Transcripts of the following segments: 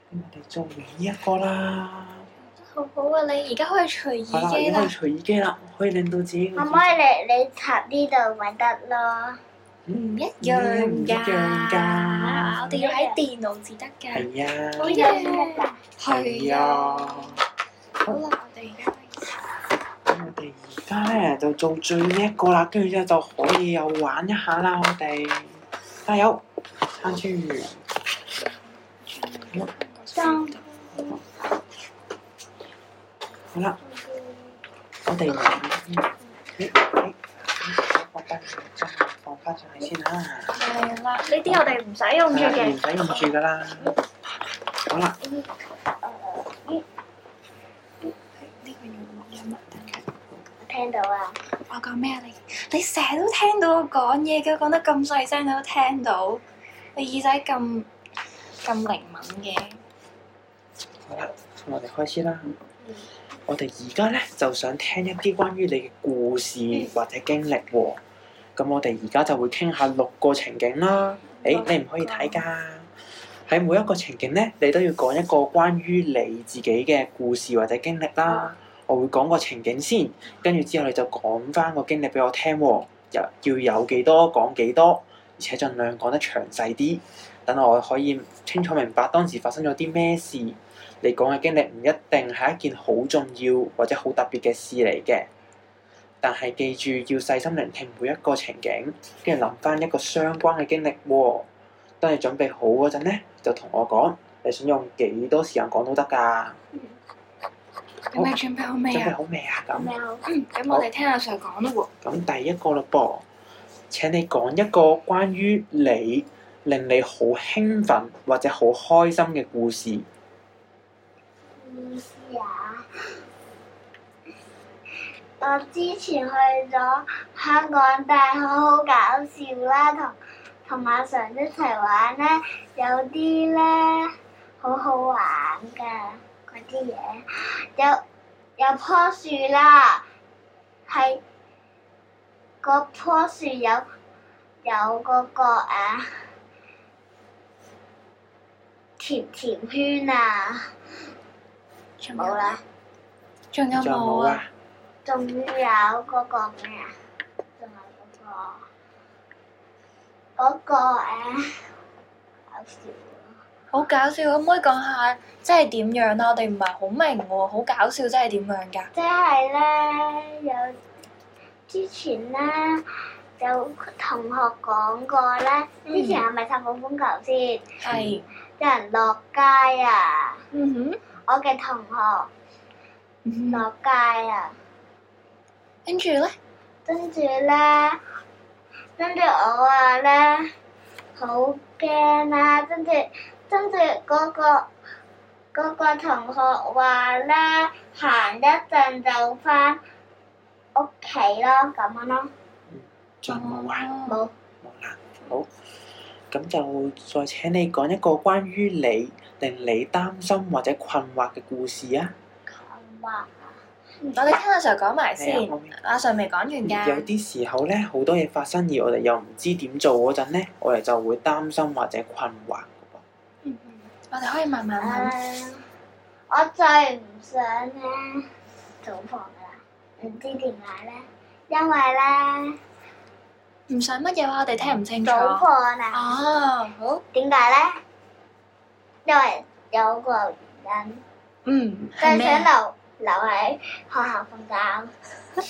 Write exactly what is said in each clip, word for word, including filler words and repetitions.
我哋做完呢一個啦。 好好啊！你而家可以除耳係啦， 機啦而家可以。除耳機啦，可以令到自己個耳可唔可以你你插呢度咪得咯？ 唔一唔樣一樣㗎， 㗎我哋要喺電腦至得㗎。 係啊， 好呢個先得㗎。 係啊。好啦，我哋而家咁我哋而家咧就做最尾一個啦，跟住之後就可以又玩一下啦，我哋加油，撐住！ 裝好啦，我哋誒誒誒放低將佢放翻上去先啦。 係啦，呢啲我哋唔使用住係啦， 嘅唔。使用住噶啦。好啦， 呢個要錄音啊！ 聽到啊！ 我講咩啊？你你成日都聽到我講嘢嘅，講得咁細聲你都聽到，你耳仔咁咁靈敏嘅。 好啦，咁我哋開始啦。我哋而家咧就想聽一啲關於你嘅故事或者經歷喎。咁我哋而家就會傾下六個情景啦。誒，你唔可以睇㗎。喺每一個情景咧，你都要講一個關於你自己嘅故事或者經歷啦。我會講個情景先，跟住之後你就講翻個經歷俾我聽喎。又要有幾多講幾多，而且盡量講得詳細啲，等我可以清楚明白當時發生咗啲咩事。你講嘅經歷唔一定係一件好重要或者好特別嘅事嚟嘅，但係記住要細心聆聽每一個情景，跟住諗翻一個相關嘅經歷喎。當你準備好嗰陣咧，就同我講，你想用幾多時間講都得㗎。 咁你準備好未準備啊？ 好未啊？咁咩好？ 嗯，咁我哋聽阿 Sir 講咯喎。 咁第一個嘞噃，請你講一個關於你令你好興奮或者好開心嘅故事。 意思啊！我之前去咗香港大學，好搞笑啦，同同阿 Sir 一齊玩咧，有啲咧好好玩㗎嗰啲嘢，有有棵樹啦，係嗰棵樹有有嗰個啊甜甜圈啊！ 仲有冇啦， 仲有仲有冇啊？ 冇啊？ 仲有嗰個咩啊？仲有嗰個嗰個誒，搞笑好搞笑，可唔可以講下即係點樣啦？我哋唔係好明喎，好搞笑，即係點樣㗎？ 即係咧，有之前咧有同學講過咧，之前係咪拆個風球先？ 係。 有人落街啊！ 嗯哼。 我嘅同學嗯哼。 落街啊！ 跟住咧？ 跟住咧，跟住我話咧，好驚啊！跟住跟住嗰個嗰個同學話咧，行一陣就翻屋企咯，咁樣咯。 仲有冇啊？ 冇。 冇啦。好，咁就再請你講一個關於你令你擔心或者困惑嘅故事啊。 困惑。 我哋聽阿 Sir 講埋先係啊我明， 阿 Sir 未講完有㗎。 啲時候咧，好多嘢發生而我哋又唔知點做嗰陣咧，我哋就會擔心或者困惑㗎噃。 嗯嗯，我哋可以慢慢諗。 誒，我最唔想咧早放㗎啦，唔知點解咧？因為咧唔想乜嘢話，我哋聽唔清楚。 早放啊！ 哦，好。 點解咧？因為有個原因， 嗯， 就係係咩啊？ 想留留喺學校瞓覺。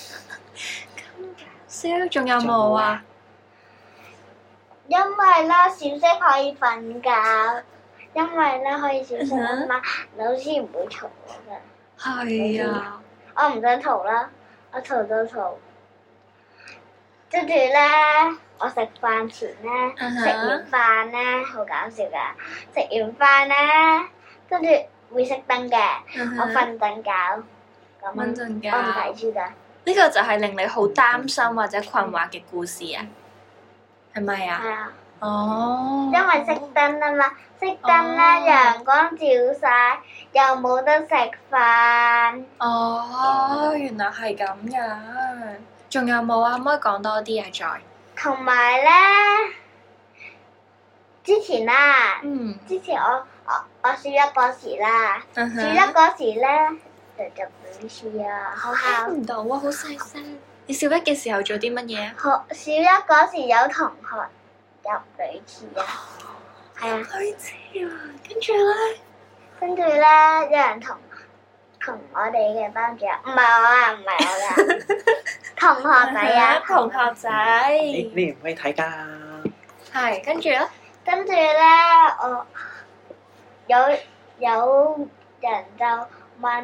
燒，仲有冇啊？ 因為咧小息可以瞓覺，因為咧可以小息啊嘛，老師唔會嘈我㗎。 係啊。 我唔想嘈啦，我嘈到嘈。跟住咧，我食飯前咧， 嗯哼食完飯咧，好搞笑㗎。食完飯咧，跟住會熄燈嘅， 嗯哼我瞓陣覺。咁瞓陣覺我唔睇書㗎。 呢個就係令你好擔心或者困惑嘅故事啊？係咪啊？ 係啊， 哦。 因為熄燈啊嘛，熄燈咧，陽光照晒，又冇得食飯。 哦，原來係咁樣。仲有冇啊？可唔可以講多啲啊？再。 同埋咧， 之前啦， 嗯之前我我我小一嗰時啦， 嗯小一嗰時咧就入女廁啊，學校聽唔到啊，好細聲。你小一嘅時候做啲乜嘢啊？ 學小一嗰時有同學入女廁啊，係啊， 女廁啊，跟住咧， 跟住咧有人同同我哋嘅班主任，唔係我啊，唔係我㗎，同學仔啊， 同學仔， 你你唔可以睇㗎。 係跟住咧， 跟住咧，我有有人就問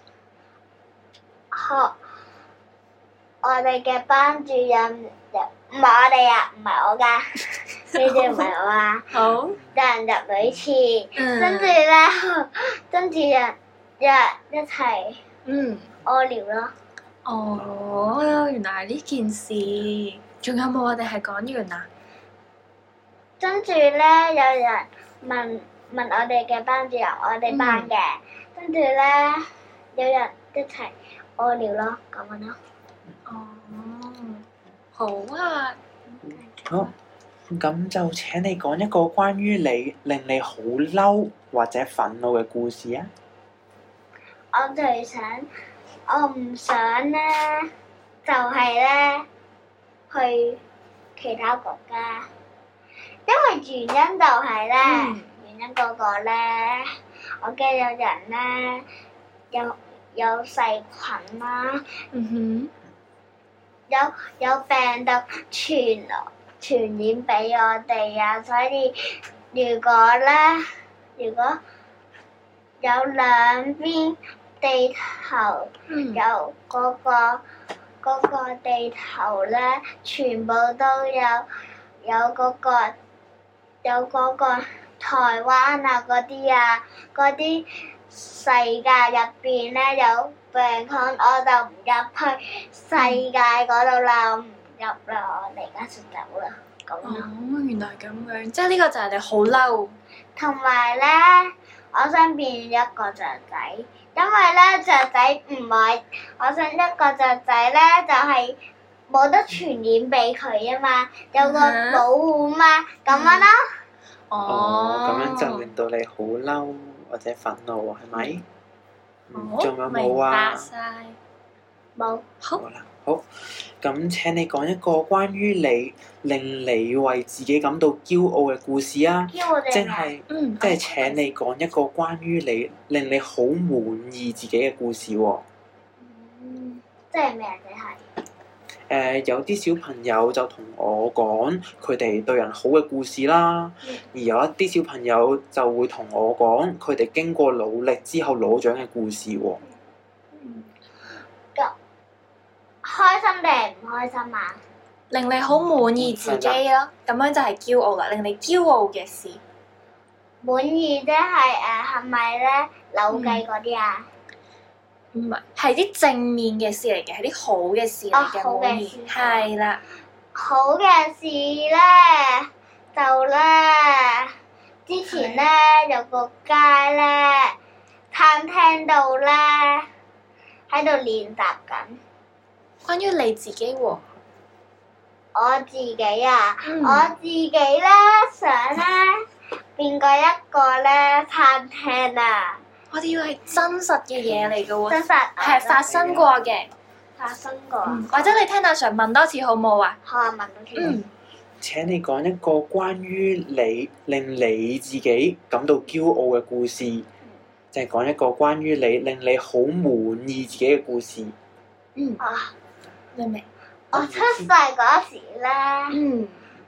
學我哋嘅班主任，唔係我哋啊，唔係我㗎，呢啲唔係我啊， 好， 有人入女廁， 嗯跟住咧，跟住人人一齊嗯， 屙尿咯。 哦，原來係呢件事。仲有冇我哋係講完啊？ 跟住咧，有人問問我哋嘅班主任，我哋班嘅，跟住咧有人一齊屙尿咯，咁樣咯。 哦，好啊。 好，咁就請你講一個關於你令你好嬲或者憤怒嘅故事啊！ 我最想，我唔想咧，就係咧去其他國家，因為原因就係咧， 嗯原因嗰個咧，我驚有人咧有有細菌啦、 嗯有有病毒傳傳染俾我哋啊，所以如果咧，如果有兩邊地頭哼，嗯， 有嗰、個嗰、個地頭咧，全部都有有嗰、個有嗰個台灣啊嗰啲啊嗰啲世界入邊咧有病菌，我就唔入去世界嗰度啦，我唔入啦，我哋而家就走啦，咁哦咯。， 原來咁樣，即係呢個就係你好嬲。 同埋咧，我想變一個雀仔，因為咧雀仔唔係，我想一個雀仔咧就係、冇得傳染俾佢啊嘛，有個嗯哼保護嘛，咁樣咯。 哦，咁樣就令到你好嬲或者憤怒，係咪？嗯好仲有明冇啊白？晒。 冇， 好， 好啦，好。咁請你講一個關於你令你為自己感到驕傲嘅故事啊！ 叫我哋咩？ 即係嗯， 即係請你講一個關於你令你好滿意自己嘅故事喎、 嗯，即係咩啊？即係。 誒、有啲小朋友就同我講佢哋對人好嘅故事啦， 嗯而有一啲小朋友就會同我講佢哋經過努力之後攞獎嘅故事喎、 嗯。咁開心定係唔開心啊？ 令你好滿意自己咯，咁樣就係驕傲啦，令你驕傲嘅事。 滿意即係誒係咪咧扭計嗰啲啊？ 唔係，係啲正面嘅事嚟嘅，係啲好嘅事嚟哦好嘅， 嘅滿意事係啦。 好嘅事咧，就咧之前咧有個街咧餐廳度咧喺度練習緊。 關於你自己喎， 我自己啊， 嗯我自己咧想咧變過一個咧餐廳啊， 我哋要係真實嘅嘢嚟嘅喎， 真實係發生過嘅。 發生過。 嗯或者你聽阿 Sir 問多次好冇啊？ 好啊，問到先。 嗯， 請你講一個關於你令你自己感到驕傲嘅故事，就係講一個關於你令你好滿意自己嘅故事。 嗯， 啊， 明唔明？ 我出世嗰時咧， 嗯，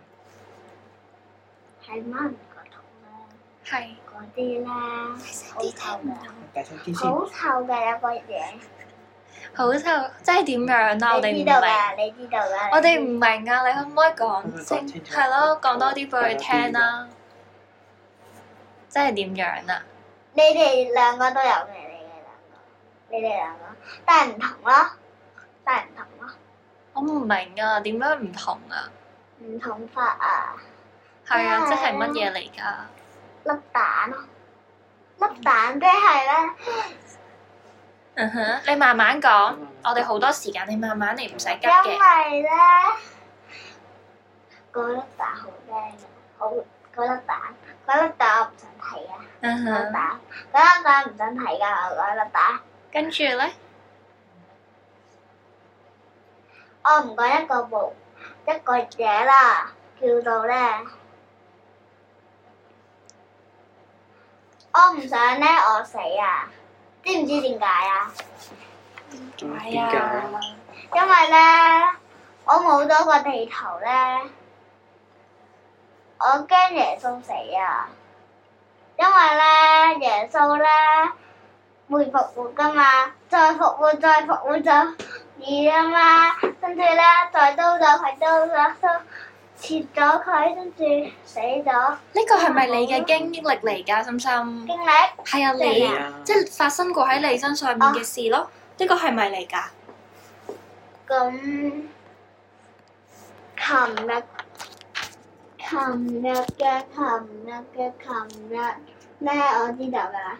喺媽咪個肚咧， 係。 嗰啲咧好臭嘅， 大聲啲先。 好臭嘅有個嘢。 好臭，即係點樣啊？我哋唔明。 你知道㗎，你知道㗎。 我哋唔明啊！你可唔可以講可唔可以講清？ 清楚係咯，講多啲俾佢聽啦。即係點樣啊？ 你哋兩個都有嘅，你哋兩個，你哋兩個，但係唔同咯，但係唔同咯， 我唔明啊，點樣唔同啊？ 唔同法啊！ 係啊， 啊即係乜嘢嚟㗎？ 粒蛋咯，粒蛋即係咧， 嗯哼，你慢慢講，我哋好多時間，你慢慢嚟，唔使急因嘅。 為咧，個粒蛋好靚，好嗰粒蛋，嗰粒蛋我唔想睇啊！ 嗯嗰粒哼， 蛋，嗰粒蛋唔想睇㗎，嗰粒蛋。 跟住咧， 我唔講一個部一個嘢啦，叫做咧，我唔想咧我死啊！知唔知點解啊？ 點係解啊？ 啊， 因為咧，我冇咗個地球咧，我驚耶穌死啊！因為咧，耶穌咧會復活噶嘛，再復活，再復活就易啊嘛。跟住咧，再刀咗佢，刀咗刀切咗佢，跟住死咗。 呢個係咪你嘅經歷嚟㗎，心心？ 經歷係啊， 係你啊即係發生過喺你身上面嘅事咯。呢個係咪嚟㗎？ 咁，琴日，琴日嘅琴日嘅琴日咧，我知道㗎啦。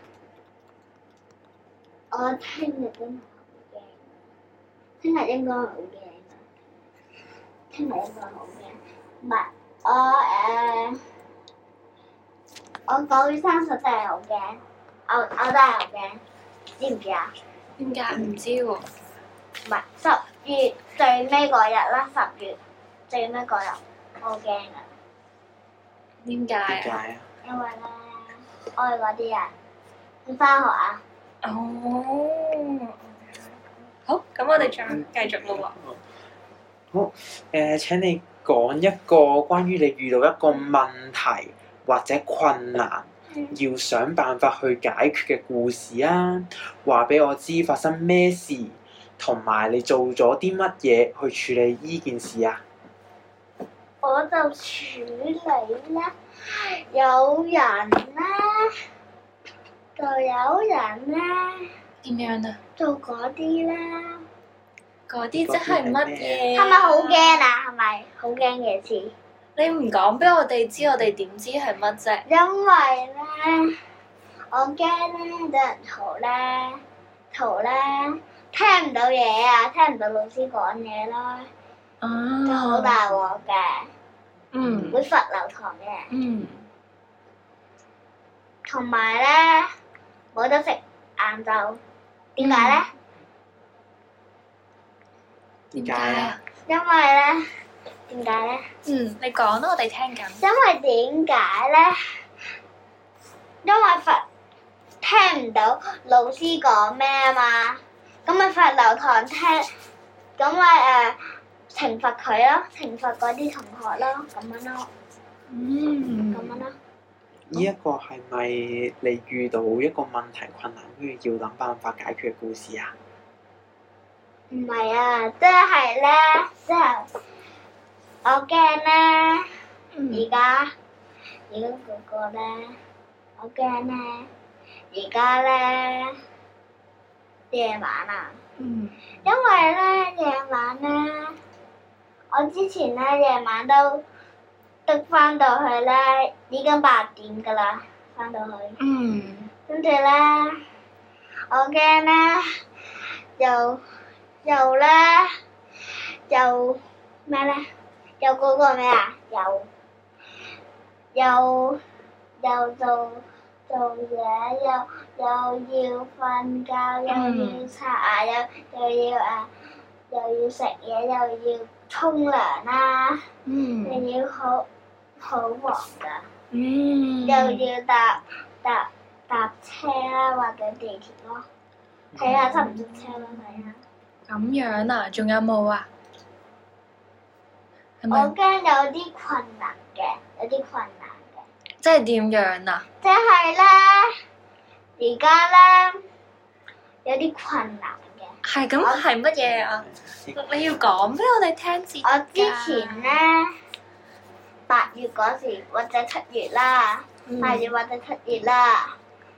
我聽日真係好驚，聽日應該好驚啊！聽日應該好驚，唔係我誒，我九月三十真係好驚，我我真係好驚，知唔知啊？ 點解唔知喎？ 唔係十月最尾嗰日啦，十月最尾嗰日，我好驚啊！ 點點解啊？ 解啊？ 因為咧，我哋嗰啲人要翻學啊， 哦，好，咁我哋再繼續咯好，誒、請你講一個關於你遇到一個問題或者困難，要想辦法去解決嘅故事啊！話俾我知發生咩事，同埋你做咗啲乜嘢去處理依件事啊！ 我就處理啦。有人咧，就有人咧喎。點樣啊？ 做嗰啲咧， 嗰啲即係乜嘢？ 係咪好驚啊？係咪好驚嘅事？ 你唔講俾我哋知，我哋點知係乜啫？ 因為咧，我驚咧有人嘈咧，嘈咧聽唔到嘢啊，聽唔到老師講嘢啦， 啊， 就好大鑊嘅， 嗯會罰留堂嘅。 嗯， 同埋咧冇得食晏晝，點解咧？ 點解啊？？ 因為咧，點解咧？ 嗯，你講啦，我哋聽緊。 因為點解咧？因為罰聽唔到老師講咩啊嘛，咁咪罰留堂聽，咁咪誒懲罰佢咯，懲罰嗰啲同學咯，咁樣咯， 嗯咁樣咯。 呢一個係咪你遇到一個問題困難，跟住要諗辦法解決嘅故事啊？ 唔係啊，即係咧，即係我驚咧，而家而家嗰個咧，我驚咧，而家咧夜晚啊， 嗯因為咧夜晚咧，我之前咧夜晚都都翻到去咧，已經八點噶啦，翻到去， 嗯跟住咧，我驚咧又。又咧，又咩咧？又嗰個咩啊？又又又做做嘢，又又要瞓覺，又要刷牙，又又要誒，又要食嘢，又要沖涼啦， 嗯又要好好忙噶， 嗯， 又要搭搭搭車啦，或者地鐵咯，睇下塞唔塞車咯，睇下。 咁樣啊？仲有冇啊？係我咪？ 驚有啲困難嘅，有啲困難嘅， 即係點樣啊？ 即係咧，而家咧有啲困難嘅。 係咁係乜嘢啊？你要講俾我哋聽先。 我之前咧八月嗰時或者七月啦， 嗯八月或者七月啦，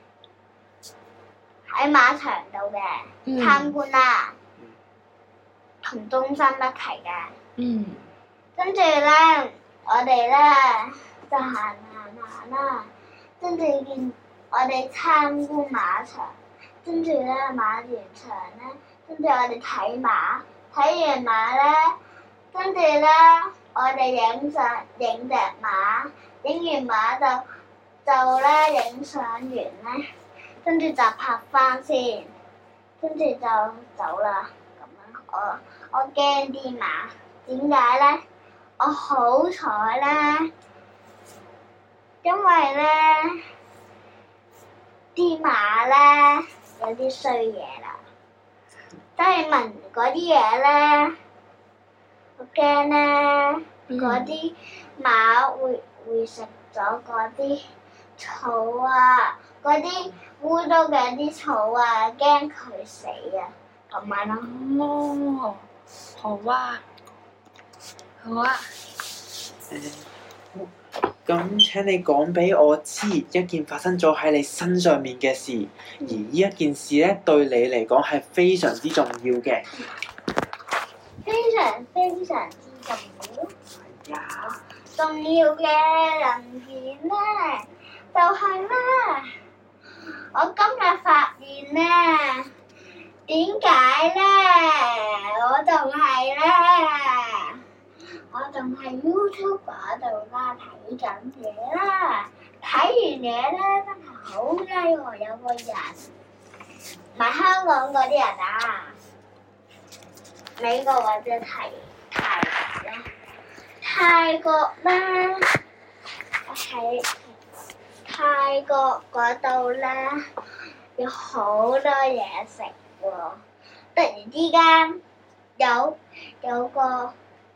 喺馬場度嘅嗯參觀啦，同中心一齊嘅。 嗯跟住咧，我哋咧就行行行啦，跟住見我哋參觀馬場，跟住咧馬完場咧，跟住我哋睇馬，睇完馬咧，跟住咧我哋影相影隻馬，影完馬就就咧影相完咧，跟住就拍翻先，跟住就走啦。咁樣我我驚啲馬，點解咧？我好彩咧，因為咧啲馬咧有啲衰嘢啦，即係聞嗰啲嘢咧，我驚咧嗰啲馬會會食咗嗰啲草啊，嗰啲污糟嘅啲草啊，驚佢死啊，咁樣咯。 哦，好啊，好啊。 誒，咁請你講俾我知一件發生咗喺你身上面嘅事，而呢一件事咧對你嚟講係非常之重要嘅。 非常非常之重要。 係啊。 重要嘅零件咧，就係咧，我今日發現咧，點解咧，我仲係咧，我仲係 YouTube 嗰度啦，睇緊嘢啦，睇完嘢咧真係好叻喎，有個人，唔係香港嗰啲人啊，美國或者泰泰國啦。泰國咧，喺泰國嗰度咧有好多嘢食喎。突然之間有有個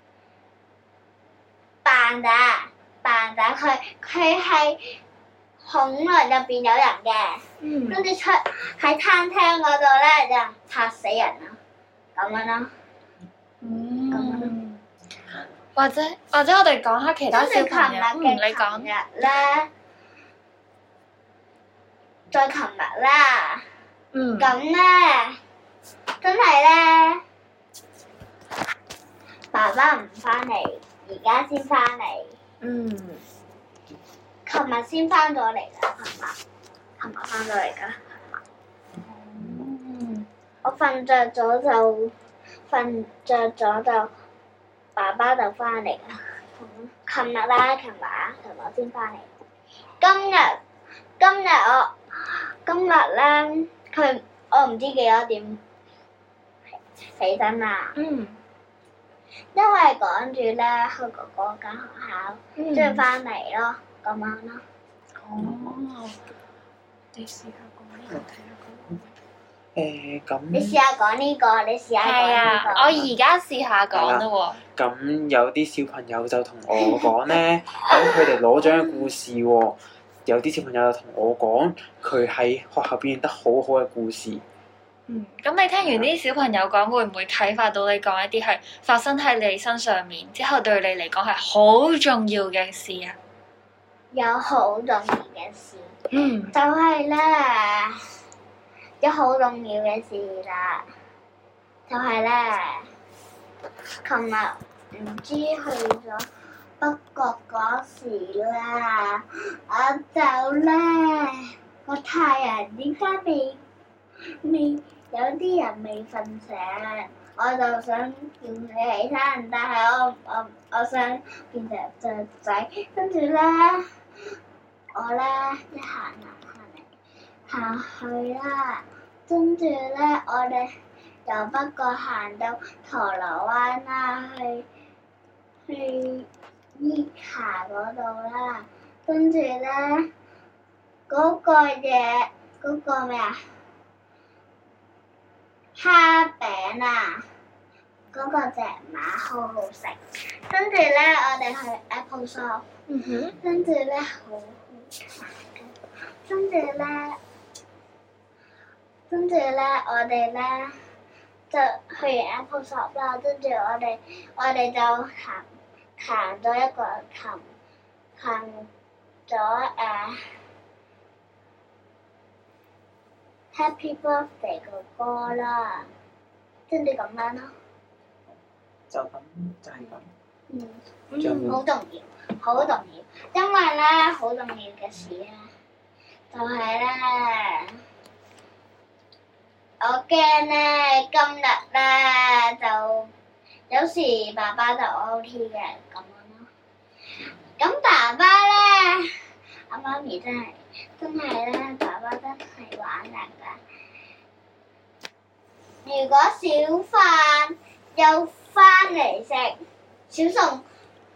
扮打扮打，佢佢係恐龍入邊有人嘅， 嗯。 跟住出喺餐廳嗰度咧就嚇死人啦，咁樣啦。 嗯。或者或者我哋講下其他小朋友，嗯，你講。 琴日咧，再琴日啦， 嗯。 咁咧，真係咧，爸爸唔翻嚟，而家先翻嚟。 嗯。 琴日先翻咗嚟啦，琴日，琴日翻咗嚟㗎。 嗯。 我瞓着咗就瞓着咗就，爸爸就翻嚟啦。琴日啦，琴日啊，琴日先翻嚟。今日今日我今日咧，佢我唔知幾多點起身啦。 嗯。 因為趕住咧去哥哥間學校， 嗯。 即係翻嚟咯，咁樣咯。 哦。你試下講呢個，睇下講。 誒咁。 你試下講呢個，你試下講係啊呢個。， 我而家試下講啦喎。 咁有啲小朋友就同我講咧，咁佢哋攞獎嘅故事喎。有啲小朋友就同我講，佢喺學校表現得好好嘅故事。 嗯，咁你聽完啲小朋友講，會唔會啟發到你講一啲係發生喺你身上面之後對你嚟講係好重要嘅事啊？ 有好重要嘅事， 嗯。 就係咧，有好重要嘅事啦，就係咧，琴日唔知去咗北角嗰時啦，我就咧個太陽點解未未有啲人未瞓醒，我就想叫佢起身，但係我我我想變隻雀仔，跟住咧我咧一行行嚟行去啦，跟住咧我哋由北角行到銅鑼灣啦，去去伊卡嗰度啦，跟住咧嗰個嘢嗰個咩啊？蝦餅啊！嗰、那個隻馬好好食，跟住咧我哋去 Apple Shop， 嗯哼。 跟住咧好好食，跟住咧，跟住咧我哋咧就去完 Apple Shop 啦，跟住我哋我哋就行行咗一個行行咗誒。Uh, Happy Birthday 個歌啦，跟住咁樣咯。 就咁，就係咁。 嗯， 嗯好重要，好重要，因為咧好重要嘅事咧，就係咧，我驚咧今日咧就有時爸爸就 O T 嘅咁樣咯。咁爸爸咧，阿媽咪真係真係咧，爸爸真係玩人㗎。如果小飯又翻嚟食，小餸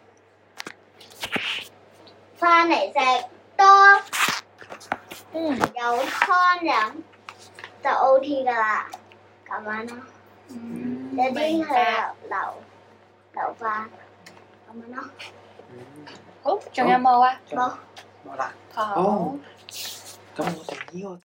翻嚟食多， 嗯， 有湯飲就 O T 㗎啦，咁樣咯。 嗯有啲明佢白。 留留留翻咁樣咯。 嗯， 好，仲有冇啊？ 冇。 冇啦。 好。 哦咁我哋呢個。